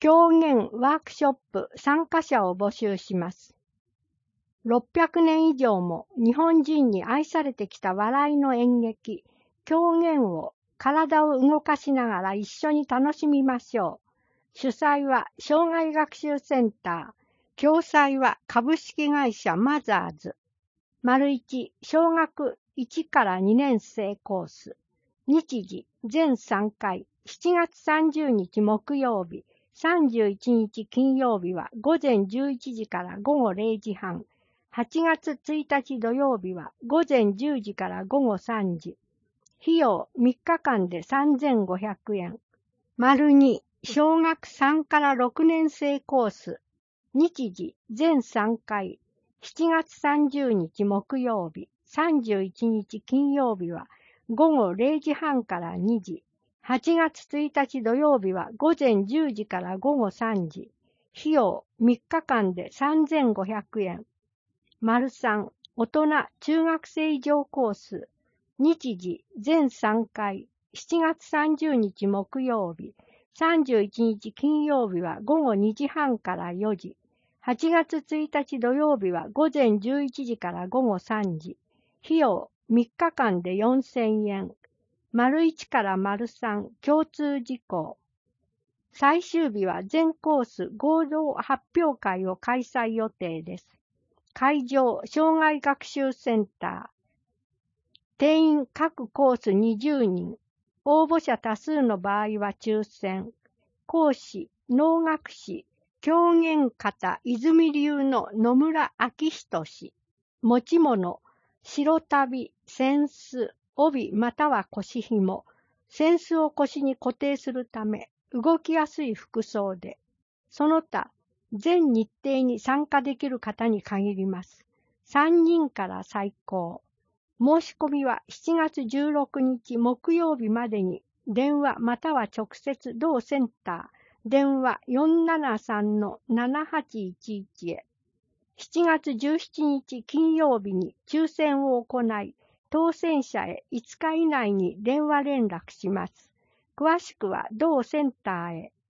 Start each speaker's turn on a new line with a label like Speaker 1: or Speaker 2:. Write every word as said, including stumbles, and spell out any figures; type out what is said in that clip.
Speaker 1: 狂言ワークショップ参加者を募集します。ろっぴゃくねん以上も日本人に愛されてきた笑いの演劇、狂言を体を動かしながら一緒に楽しみましょう。主催は障害学習センター、共催は株式会社マザーズ。丸一、小学いちからにねん生コース。日時、全さんかい。しちがつさんじゅうにち木曜日、さんじゅういちにち金曜日は午前じゅういちじから午後れいじはん。はちがつついたち土曜日は午前じゅうじから午後さんじ。費用みっかかんでさんぜんごひゃくえん。丸に、小学さんからろくねん生コース。日時、全さんかい。しちがつさんじゅうにち木曜日、さんじゅういちにち金曜日は午後れいじはんからにじ。はちがつついたち土曜日は午前じゅうじから午後さんじ。費用みっかかんでさんぜんごひゃくえん。丸さん、大人中学生以上コース。日時、全さんかい。しちがつさんじゅうにち木曜日、さんじゅういちにち金曜日は午後にじはんからよじ。はちがつついたち土曜日は午前じゅういちじから午後さんじ。費用みっかかんでよんせんえん。丸いちから丸さん共通事項。最終日は全コース合同発表会を開催予定です。会場、障害学習センター。定員各コースにじゅうにん。応募者多数の場合は抽選。講師、能楽師、狂言方泉流の野村明人氏。持ち物、白旅、扇子、帯または腰紐。扇子を腰に固定するため、動きやすい服装で。その他、全日程に参加できる方に限ります。さんにんから最高。申し込みはしちがつじゅうろくにち木曜日までに電話または直接同センター電話 よんななさんのななはちいちいち へ。しちがつじゅうしちにち金曜日に抽選を行い、当選者へいつか以内に電話連絡します。詳しくは同センターへ。